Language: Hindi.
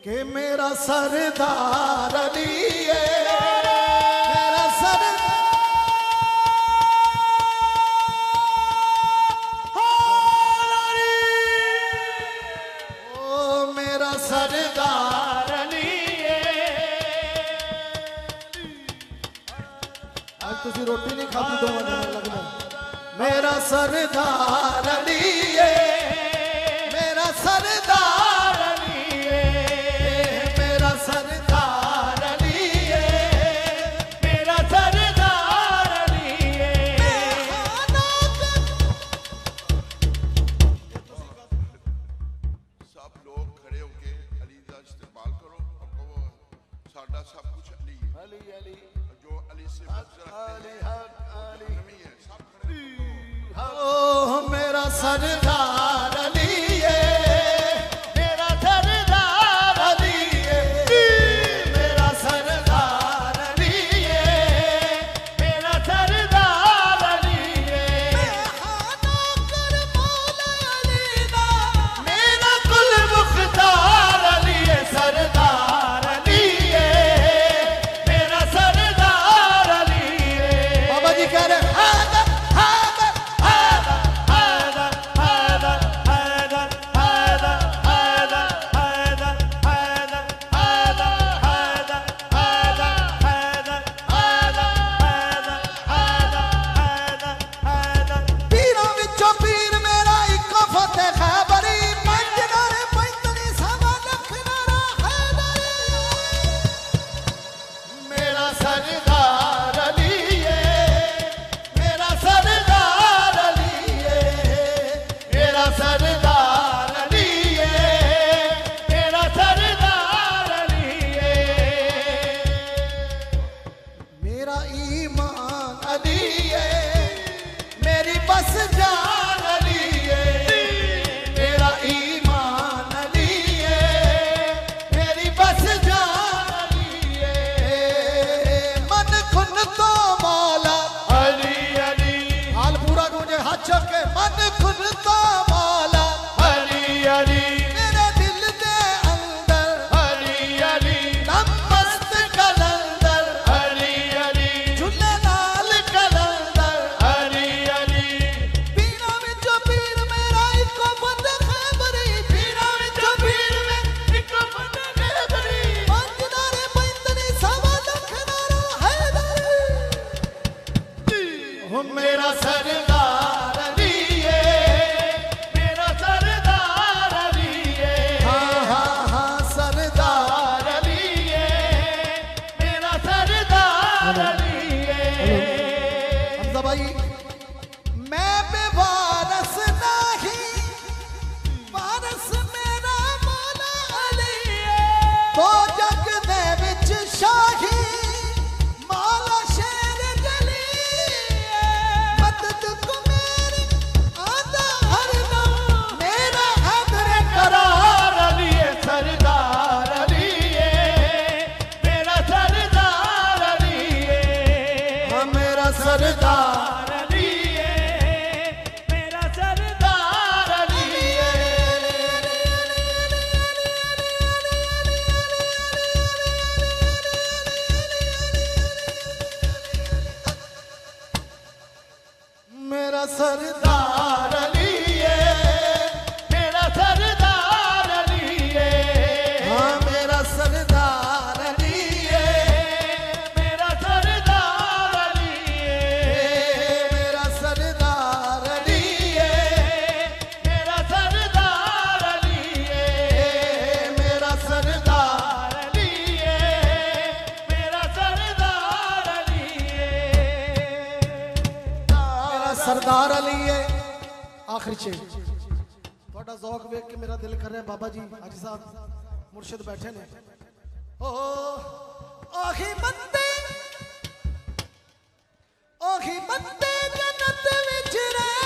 कि मेरा सरदार अली है, मेरा सरदार अली, ओ मेरा सरदार अली है। आज तुसी रोटी नहीं खाती दो लगना। मेरा सरदार अली है, मेरा सरदार अली है, मेरा सरदार अली है, मेरा सरदार अली है। सब लोग खड़े होके अली का इस्तेमाल करो और कहो साडा सब कुछ अली है। अली अली जो अली से अली हक अली नहीं है सब खड़े ओ मेरा सरदार अली है, मेरा सरदार अली है, मेरा सरदार अली है, मेरा सरदार अली है। मेरा कुल मुख्तार अली है, सरदार अली है, मेरा सरदार अली है। बाबा जी कह रहे सरदार अली है, मेरा सरदार अली है, मेरा सरदार अली है, मेरा सरदार अली है। मेरा ईमान अली है, मेरी बस जान अली है, मेरा ईमान अली है, मेरी बस जान अली है। मन खुन तो मौला अली अली, हाल पूरा गूंजे हाथ चुक के। मन खुन तो मौला अली अली, मेरे दिल दे अंदर अली अली, नमस्त कलंदर अली अली, झूले नाल कलंदर अली अली। पीरा विचों पीर मेरा इको बंद खैबरी, पीरा विचों पीर में इको बंद खैबरी, पंज नारे पैंतनी सवा लख नारा हैदरी। ओ मेरा सरदार अली है, मेरा सरदार अली है, हाँ हाँ हाँ सरदार अली है, मेरा सरदार अली है। हमजा भाई मैं बेवारस नहीं, वारस मेरा मौला अली है। तो जग दे विच शाही मौला शेर जली है। मदद को मेरी आदा हर दम, मेरा हैदर करार अली है, सरदार अली है, मेरा सरदार अली है, हाँ मेरा सरदार अली है, मेरा सरदार अली है। मेरा सरदार अली है, मेरा सरदार अली है, हाँ मेरा सरदार अली है, मेरा सरदार अली है, मेरा सरदार अली है, मेरा सरदार अली है, मेरा सरदार अली है, मेरा सरदार अली है, मेरा सरदार अली है। आखिरी शेर थोड़ा ज़ौक वेख के मेरा दिल कर रहा है। बाबा जी हाजी साहब मुर्शिद बैठे ने। ओ आखी बंदे जन्नत विच रह